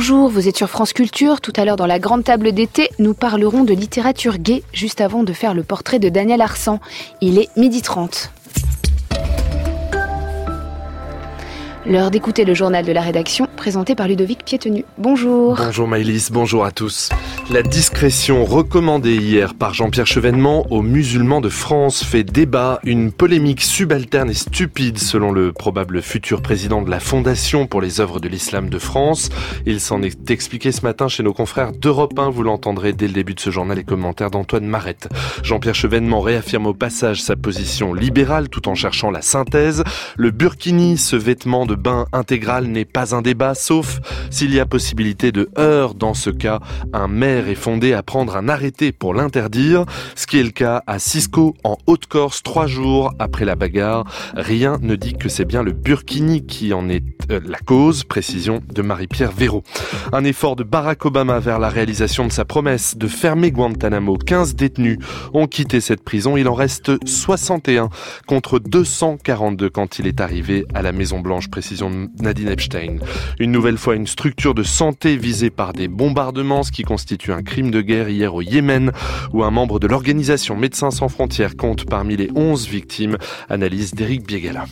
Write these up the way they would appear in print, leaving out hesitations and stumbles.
bonjour, vous êtes sur France Culture. Tout à l'heure dans la grande table d'été, nous parlerons de littérature gay, juste avant de faire le portrait de Daniel Arsan. Il est 12h30. L'heure d'écouter le journal de la rédaction, présenté par Ludovic Piétenu. Bonjour. Bonjour Maëlys, bonjour à tous. La discrétion recommandée hier par Jean-Pierre Chevènement aux musulmans de France fait débat. Une polémique subalterne et stupide selon le probable futur président de la Fondation pour les œuvres de l'islam de France. Il s'en est expliqué ce matin chez nos confrères d'Europe 1. Vous l'entendrez dès le début de ce journal, les commentaires d'Antoine Marette. Jean-Pierre Chevènement réaffirme au passage sa position libérale tout en cherchant la synthèse. Le burkini, ce vêtement de bain intégral, n'est pas un débat, sauf s'il y a possibilité de heurts. Dans ce cas, un maire est fondé à prendre un arrêté pour l'interdire, ce qui est le cas à Cisco en Haute-Corse 3 jours après la bagarre. Rien ne dit que c'est bien le burkini qui en est la cause, précision de Marie-Pierre Véraud. Un effort de Barack Obama vers la réalisation de sa promesse de fermer Guantanamo. 15 détenus ont quitté cette prison, il en reste 61 contre 242 quand il est arrivé à la Maison-Blanche, précision de Nadine Epstein. Une nouvelle fois, une structure de santé visée par des bombardements, ce qui constitue un crime de guerre hier au Yémen, où un membre de l'organisation Médecins sans frontières compte parmi les 11 victimes. Analyse d'Éric Biegala.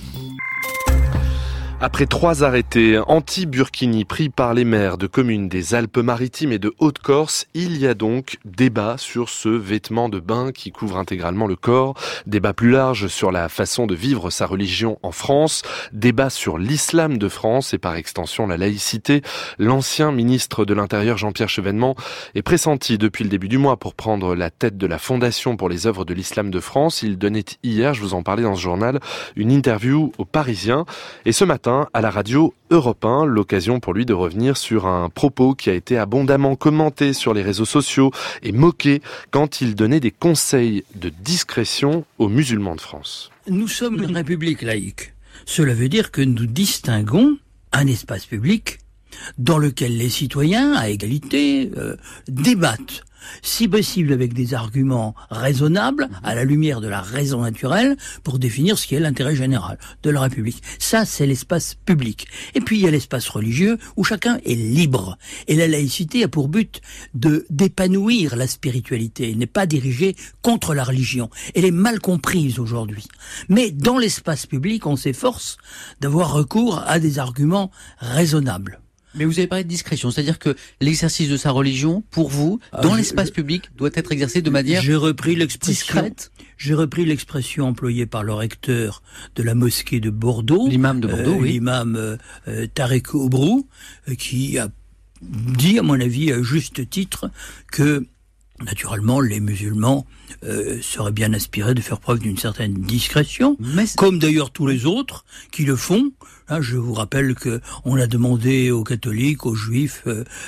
Après 3 arrêtés anti-burkini pris par les maires de communes des Alpes-Maritimes et de Haute-Corse, il y a donc débat sur ce vêtement de bain qui couvre intégralement le corps. Débat plus large sur la façon de vivre sa religion en France. Débat sur l'islam de France et par extension la laïcité. L'ancien ministre de l'Intérieur Jean-Pierre Chevènement est pressenti depuis le début du mois pour prendre la tête de la Fondation pour les œuvres de l'islam de France. Il donnait hier, je vous en parlais dans ce journal, une interview aux Parisiens. Et ce matin, à la radio Europe 1, l'occasion pour lui de revenir sur un propos qui a été abondamment commenté sur les réseaux sociaux et moqué quand il donnait des conseils de discrétion aux musulmans de France. Nous sommes une république laïque. Cela veut dire que nous distinguons un espace public dans lequel les citoyens, à égalité, débattent, si possible avec des arguments raisonnables, à la lumière de la raison naturelle, pour définir ce qui est l'intérêt général de la République. Ça, c'est l'espace public. Et puis, il y a l'espace religieux, où chacun est libre. Et la laïcité a pour but d'épanouir la spiritualité. Elle n'est pas dirigée contre la religion. Elle est mal comprise aujourd'hui. Mais dans l'espace public, on s'efforce d'avoir recours à des arguments raisonnables. Mais vous avez parlé de discrétion, c'est-à-dire que l'exercice de sa religion, pour vous, dans l'espace public, doit être exercé de manière discrète. J'ai repris l'expression employée par le recteur de la mosquée de Bordeaux, l'imam de Bordeaux, oui. L'imam Tarek Obrou, qui a dit, à mon avis, à juste titre, que naturellement, les musulmans seraient bien inspirés de faire preuve d'une certaine discrétion, comme d'ailleurs tous les autres qui le font. Je vous rappelle que on a demandé aux catholiques, aux juifs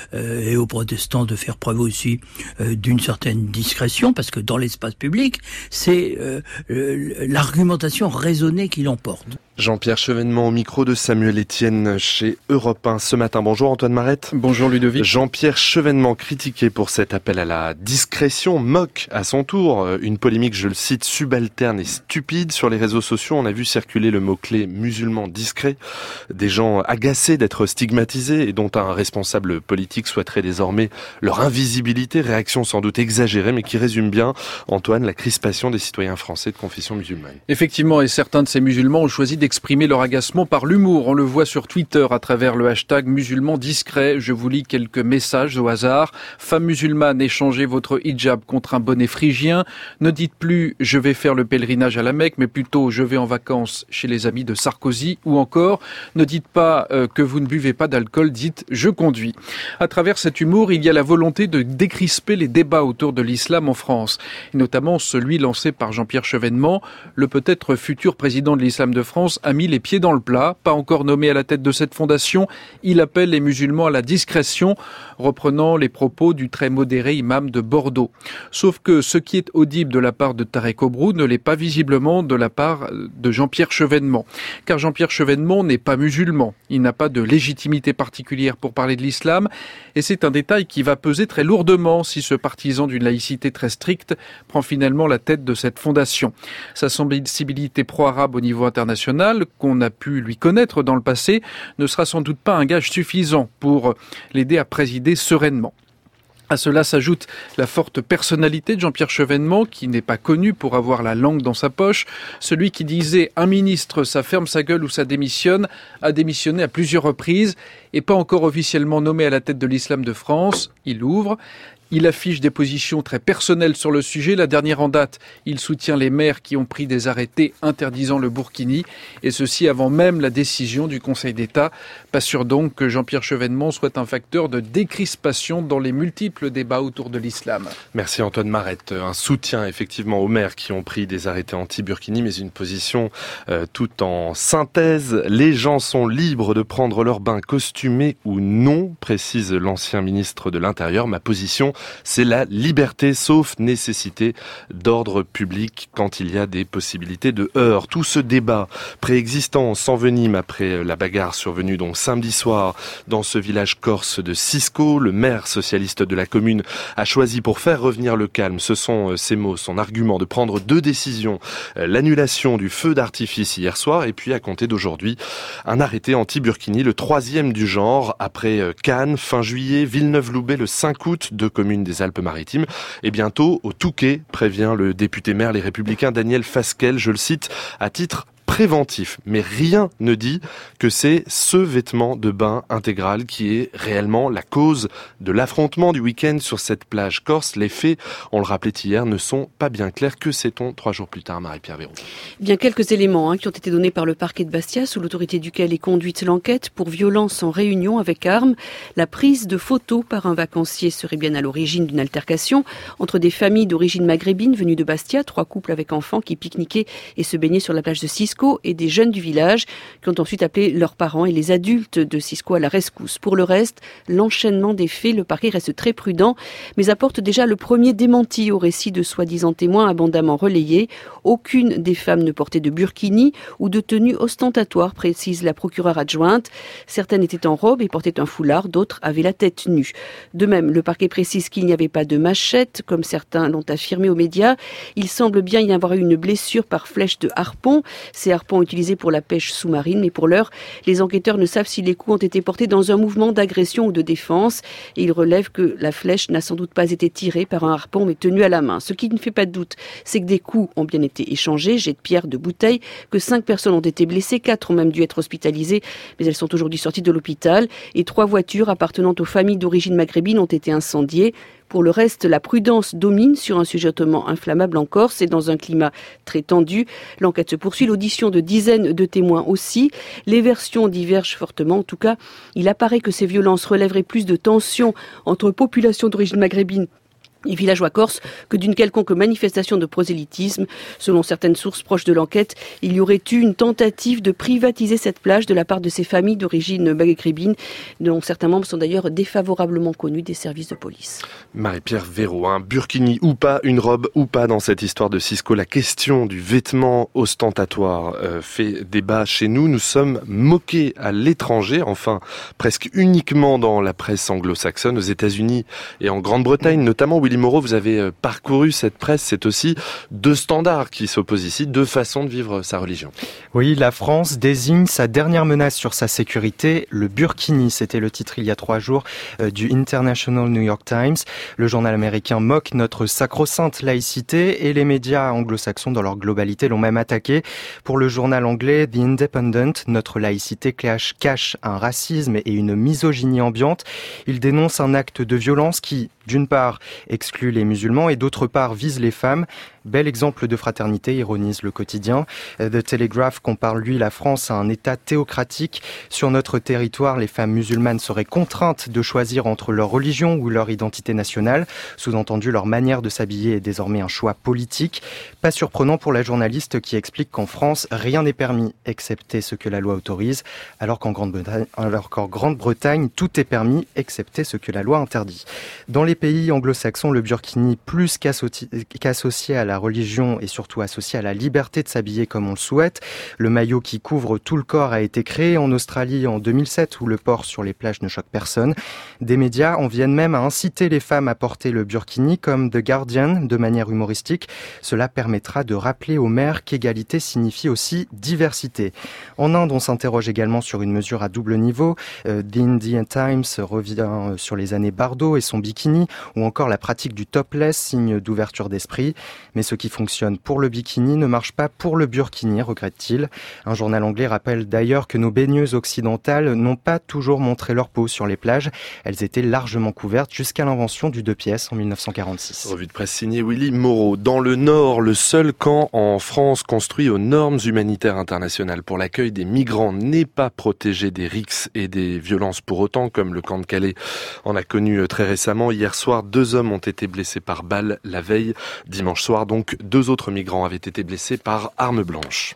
et aux protestants de faire preuve aussi d'une certaine discrétion, parce que dans l'espace public, c'est l'argumentation raisonnée qui l'emporte. Jean-Pierre Chevènement au micro de Samuel Etienne chez Europe 1 ce matin. Bonjour Antoine Marette. Bonjour Ludovic. Jean-Pierre Chevènement critiqué pour cet appel à la discrétion, moque à son tour une polémique, je le cite, subalterne et stupide. Sur les réseaux sociaux, on a vu circuler le mot-clé musulman discret. Des gens agacés d'être stigmatisés et dont un responsable politique souhaiterait désormais leur invisibilité. Réaction sans doute exagérée mais qui résume bien, Antoine, la crispation des citoyens français de confession musulmane. Effectivement, et certains de ces musulmans ont choisi d'exprimer leur agacement par l'humour. On le voit sur Twitter à travers le hashtag musulman discret. Je vous lis quelques messages au hasard. Femme musulmane, échangez votre hijab contre un bonnet phrygien. Ne dites plus je vais faire le pèlerinage à la Mecque, mais plutôt je vais en vacances chez les amis de Sarkozy. Ou encore, ne dites pas que vous ne buvez pas d'alcool, dites je conduis. À travers cet humour, il y a la volonté de décrisper les débats autour de l'islam en France. Et notamment celui lancé par Jean-Pierre Chevènement, le peut-être futur président de l'islam de France, a mis les pieds dans le plat. Pas encore nommé à la tête de cette fondation, il appelle les musulmans à la discrétion, reprenant les propos du très modéré imam de Bordeaux. Bordeaux. Sauf que ce qui est audible de la part de Tarek Obroud ne l'est pas visiblement de la part de Jean-Pierre Chevènement. Car Jean-Pierre Chevènement n'est pas musulman. Il n'a pas de légitimité particulière pour parler de l'islam. Et c'est un détail qui va peser très lourdement si ce partisan d'une laïcité très stricte prend finalement la tête de cette fondation. Sa sensibilité pro-arabe au niveau international, qu'on a pu lui connaître dans le passé, ne sera sans doute pas un gage suffisant pour l'aider à présider sereinement. À cela s'ajoute la forte personnalité de Jean-Pierre Chevènement, qui n'est pas connu pour avoir la langue dans sa poche. Celui qui disait « un ministre, ça ferme sa gueule ou ça démissionne », a démissionné à plusieurs reprises et pas encore officiellement nommé à la tête de l'islam de France. Il ouvre. Il affiche des positions très personnelles sur le sujet. La dernière en date, il soutient les maires qui ont pris des arrêtés interdisant le burkini, et ceci avant même la décision du Conseil d'État. Pas sûr donc que Jean-Pierre Chevènement soit un facteur de décrispation dans les multiples débats autour de l'islam. Merci Antoine Marette. Un soutien effectivement aux maires qui ont pris des arrêtés anti-burkini, mais une position tout en synthèse. Les gens sont libres de prendre leur bain costumé ou non, précise l'ancien ministre de l'Intérieur. Ma position, c'est la liberté, sauf nécessité d'ordre public quand il y a des possibilités de heurts. Tout ce débat préexistant s'envenime après la bagarre survenue donc samedi soir dans ce village corse de Cisco. Le maire socialiste de la commune a choisi pour faire revenir le calme, ce sont ses mots, son argument, de prendre 2 décisions. L'annulation du feu d'artifice hier soir et puis à compter d'aujourd'hui un arrêté anti-burkini, le 3e du genre après Cannes fin juillet, Villeneuve-Loubet le 5 août, 2 communes des Alpes-Maritimes. Et bientôt, au Touquet, prévient le député maire Les Républicains Daniel Fasquelle, je le cite, à titre préventif. Mais rien ne dit que c'est ce vêtement de bain intégral qui est réellement la cause de l'affrontement du week-end sur cette plage corse. Les faits, on le rappelait hier, ne sont pas bien clairs. Que sait-on 3 jours plus tard, Marie-Pierre Véraud? Bien, quelques éléments qui ont été donnés par le parquet de Bastia, sous l'autorité duquel est conduite l'enquête pour violence en réunion avec armes. La prise de photos par un vacancier serait bien à l'origine d'une altercation entre des familles d'origine maghrébine venues de Bastia, 3 couples avec enfants qui pique-niquaient et se baignaient sur la plage de Cisco, et des jeunes du village qui ont ensuite appelé leurs parents et les adultes de Cisco à la rescousse. Pour le reste, l'enchaînement des faits, le parquet reste très prudent, mais apporte déjà le premier démenti au récit de soi-disant témoins abondamment relayés. Aucune des femmes ne portait de burkini ou de tenue ostentatoire, précise la procureure adjointe. Certaines étaient en robe et portaient un foulard, d'autres avaient la tête nue. De même, le parquet précise qu'il n'y avait pas de machette, comme certains l'ont affirmé aux médias. Il semble bien y avoir eu une blessure par flèche de harpon. Ces harpons utilisés pour la pêche sous-marine, mais pour l'heure, les enquêteurs ne savent si les coups ont été portés dans un mouvement d'agression ou de défense. Et ils relèvent que la flèche n'a sans doute pas été tirée par un harpon, mais tenue à la main. Ce qui ne fait pas de doute, c'est que des coups ont bien été échangés, jets de pierre, de bouteilles, que 5 personnes ont été blessées, 4 ont même dû être hospitalisées, mais elles sont aujourd'hui sorties de l'hôpital. Et 3 voitures appartenant aux familles d'origine maghrébine ont été incendiées. Pour le reste, la prudence domine sur un sujet hautement inflammable en Corse et dans un climat très tendu. L'enquête se poursuit, l'audition de dizaines de témoins aussi. Les versions divergent fortement. En tout cas, il apparaît que ces violences relèveraient plus de tensions entre populations d'origine maghrébine et villageois corses que d'une quelconque manifestation de prosélytisme. Selon certaines sources proches de l'enquête, il y aurait eu une tentative de privatiser cette plage de la part de ces familles d'origine maghrébine, dont certains membres sont d'ailleurs défavorablement connus des services de police. Marie-Pierre Véraud, un burkini ou pas, une robe ou pas dans cette histoire de Cisco, la question du vêtement ostentatoire fait débat chez nous. Nous sommes moqués à l'étranger, enfin presque uniquement dans la presse anglo-saxonne, aux États-Unis et en Grande-Bretagne notamment. Willy Moreau, vous avez parcouru cette presse, c'est aussi 2 standards qui s'opposent ici, 2 façons de vivre sa religion. Oui, la France désigne sa dernière menace sur sa sécurité, le burkini. C'était le titre il y a 3 jours du International New York Times. Le journal américain moque notre sacro-sainte laïcité et les médias anglo-saxons dans leur globalité l'ont même attaqué. Pour le journal anglais The Independent, notre laïcité cache un racisme et une misogynie ambiante. Il dénonce un acte de violence qui, d'une part, exclut les musulmans et d'autre part vise les femmes. Bel exemple de fraternité, ironise le quotidien. The Telegraph compare lui la France à un État théocratique. Sur notre territoire, les femmes musulmanes seraient contraintes de choisir entre leur religion ou leur identité nationale. Sous-entendu, leur manière de s'habiller est désormais un choix politique. Pas surprenant pour la journaliste qui explique qu'en France, rien n'est permis, excepté ce que la loi autorise, alors qu'en Grande-Bretagne, tout est permis, excepté ce que la loi interdit. Dans les pays anglo-saxons, le burkini, plus qu'associé à la religion et surtout associé à la liberté de s'habiller comme on le souhaite. Le maillot qui couvre tout le corps a été créé en Australie en 2007, où le port sur les plages ne choque personne. Des médias en viennent même à inciter les femmes à porter le burkini, comme The Guardian, de manière humoristique. Cela permettra de rappeler aux mères qu'égalité signifie aussi diversité. En Inde, on s'interroge également sur une mesure à double niveau. The Indian Times revient sur les années Bardot et son bikini, ou encore la pratique du topless, signe d'ouverture d'esprit. Mais ce qui fonctionne pour le bikini ne marche pas pour le burkini, regrette-t-il. Un journal anglais rappelle d'ailleurs que nos baigneuses occidentales n'ont pas toujours montré leur peau sur les plages. Elles étaient largement couvertes jusqu'à l'invention du 2-pièces en 1946. Revue de presse signée Willy Moreau. Dans le Nord, le seul camp en France construit aux normes humanitaires internationales pour l'accueil des migrants n'est pas protégé des rixes et des violences pour autant, comme le camp de Calais en a connu très récemment. Hier soir, 2 hommes ont été blessés par balle. La veille, dimanche soir, donc 2 autres migrants avaient été blessés par arme blanche.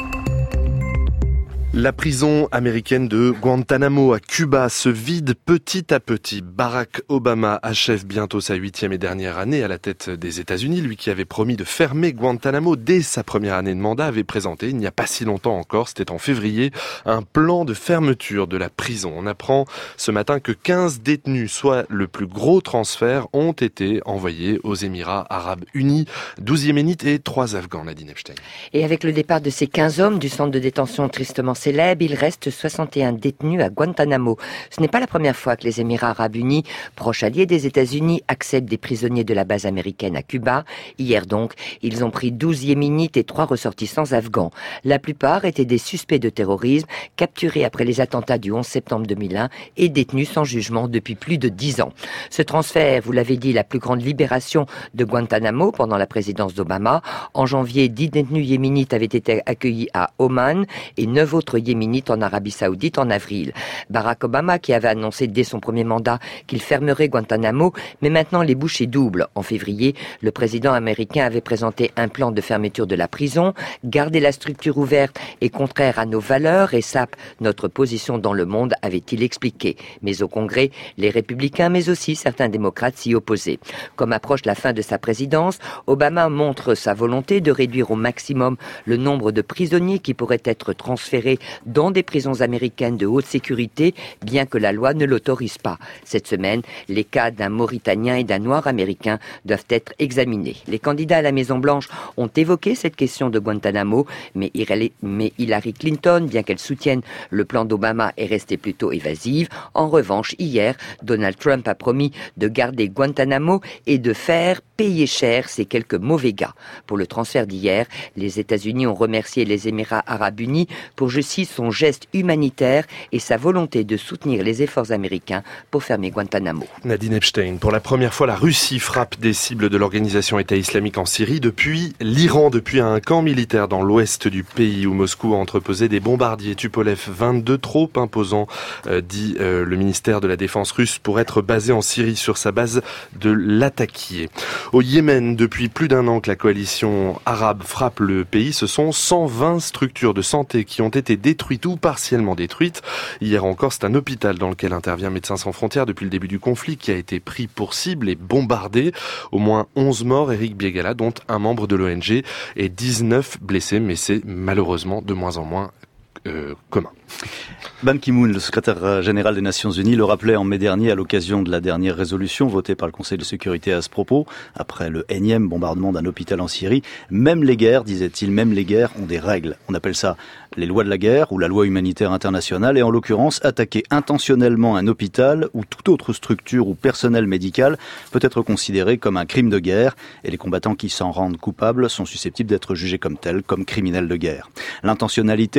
La prison américaine de Guantanamo à Cuba se vide petit à petit. Barack Obama achève bientôt sa 8e et dernière année à la tête des États-Unis. Lui qui avait promis de fermer Guantanamo dès sa première année de mandat avait présenté, il n'y a pas si longtemps encore, c'était en février, un plan de fermeture de la prison. On apprend ce matin que 15 détenus, soit le plus gros transfert, ont été envoyés aux Émirats Arabes Unis. 12 Yéménites et 3 Afghans, Nadine Epstein. Et avec le départ de ces 15 hommes du centre de détention tristement célèbre, il reste 61 détenus à Guantanamo. Ce n'est pas la première fois que les Émirats Arabes Unis, proches alliés des États-Unis, acceptent des prisonniers de la base américaine à Cuba. Hier donc, ils ont pris 12 Yéménites et 3 ressortissants afghans. La plupart étaient des suspects de terrorisme, capturés après les attentats du 11 septembre 2001 et détenus sans jugement depuis plus de 10 ans. Ce transfert, vous l'avez dit, la plus grande libération de Guantanamo pendant la présidence d'Obama. En janvier, 10 détenus yéménites avaient été accueillis à Oman et 9 autres yéménites en Arabie Saoudite en avril. Barack Obama, qui avait annoncé dès son premier mandat qu'il fermerait Guantanamo, mais maintenant les bouchées doublent. En février, le président américain avait présenté un plan de fermeture de la prison. Garder la structure ouverte est contraire à nos valeurs et sape notre position dans le monde, avait-il expliqué. Mais au Congrès, les républicains, mais aussi certains démocrates s'y opposaient. Comme approche la fin de sa présidence, Obama montre sa volonté de réduire au maximum le nombre de prisonniers qui pourraient être transférés dans des prisons américaines de haute sécurité, bien que la loi ne l'autorise pas. Cette semaine, les cas d'un Mauritanien et d'un Noir américain doivent être examinés. Les candidats à la Maison-Blanche ont évoqué cette question de Guantanamo, mais Hillary Clinton, bien qu'elle soutienne le plan d'Obama, est restée plutôt évasive. En revanche, hier, Donald Trump a promis de garder Guantanamo et de faire payer cher ces quelques mauvais gars. Pour le transfert d'hier, les États-Unis ont remercié les Émirats Arabes Unis pour, je cite, son geste humanitaire et sa volonté de soutenir les efforts américains pour fermer Guantanamo. Nadine Epstein, pour la première fois, la Russie frappe des cibles de l'organisation État islamique en Syrie depuis l'Iran, depuis un camp militaire dans l'ouest du pays où Moscou a entreposé des bombardiers Tupolev 22 trop imposants, dit le ministère de la Défense russe, pour être basé en Syrie sur sa base de Latakié. Au Yémen, depuis plus d'1 an que la coalition arabe frappe le pays, ce sont 120 structures de santé qui ont été détruites ou partiellement détruites. Hier encore, c'est un hôpital dans lequel intervient Médecins sans frontières depuis le début du conflit qui a été pris pour cible et bombardé. Au moins 11 morts, Eric Biegala, dont un membre de l'ONG, et 19 blessés, mais c'est malheureusement de moins en moins commun. Ban Ki-moon, le secrétaire général des Nations Unies, le rappelait en mai dernier à l'occasion de la dernière résolution votée par le Conseil de sécurité à ce propos, après le énième bombardement d'un hôpital en Syrie. Même les guerres, disait-il, même les guerres ont des règles. On appelle ça les lois de la guerre ou la loi humanitaire internationale, et en l'occurrence, attaquer intentionnellement un hôpital ou toute autre structure ou personnel médical peut être considéré comme un crime de guerre, et les combattants qui s'en rendent coupables sont susceptibles d'être jugés comme tels, comme criminels de guerre. L'intentionnalité compte donc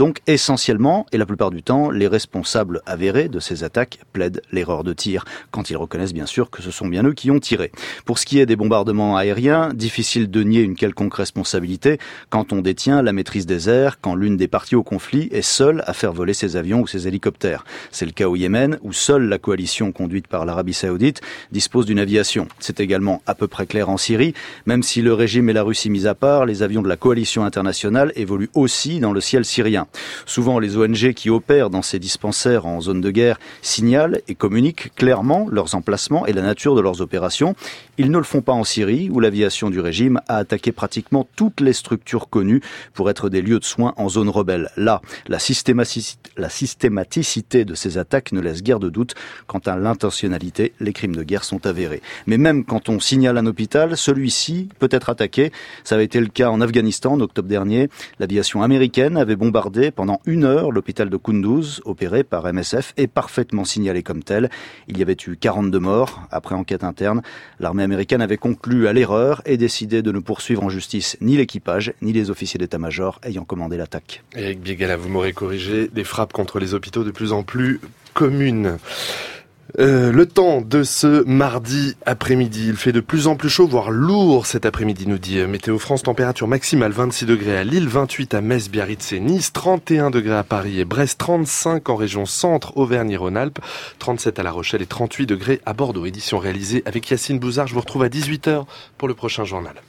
donc essentiellement, et la plupart du temps, les responsables avérés de ces attaques plaident l'erreur de tir, quand ils reconnaissent bien sûr que ce sont bien eux qui ont tiré. Pour ce qui est des bombardements aériens, difficile de nier une quelconque responsabilité quand on détient la maîtrise des airs, quand l'une des parties au conflit est seule à faire voler ses avions ou ses hélicoptères. C'est le cas au Yémen, où seule la coalition conduite par l'Arabie Saoudite dispose d'une aviation. C'est également à peu près clair en Syrie, même si le régime et la Russie mis à part, les avions de la coalition internationale évoluent aussi dans le ciel syrien. Souvent, les ONG qui opèrent dans ces dispensaires en zone de guerre signalent et communiquent clairement leurs emplacements et la nature de leurs opérations. Ils ne le font pas en Syrie, où l'aviation du régime a attaqué pratiquement toutes les structures connues pour être des lieux de soins en zone rebelle. Là, la systématicité de ces attaques ne laisse guère de doute. Quant à l'intentionnalité, les crimes de guerre sont avérés. Mais même quand on signale un hôpital, celui-ci peut être attaqué. Ça avait été le cas en Afghanistan en octobre dernier. L'aviation américaine avait bombardé pendant 1 heure l'hôpital de Kunduz, opéré par MSF et parfaitement signalé comme tel. Il y avait eu 42 morts. Après enquête interne, l'armée américaine avait conclu à l'erreur et décidé de ne poursuivre en justice ni l'équipage, ni les officiers d'état-major ayant commandé l'attaque. Eric Biegala, vous m'aurez corrigé, des frappes contre les hôpitaux de plus en plus communes. Le temps de ce mardi après-midi, il fait de plus en plus chaud, voire lourd cet après-midi, nous dit Météo France. Température maximale 26 degrés à Lille, 28 à Metz, Biarritz et Nice, 31 degrés à Paris et Brest, 35 en région centre, Auvergne-Rhône-Alpes, 37 à La Rochelle et 38 degrés à Bordeaux. Édition réalisée avec Yacine Bouzard. Je vous retrouve à 18h pour le prochain journal.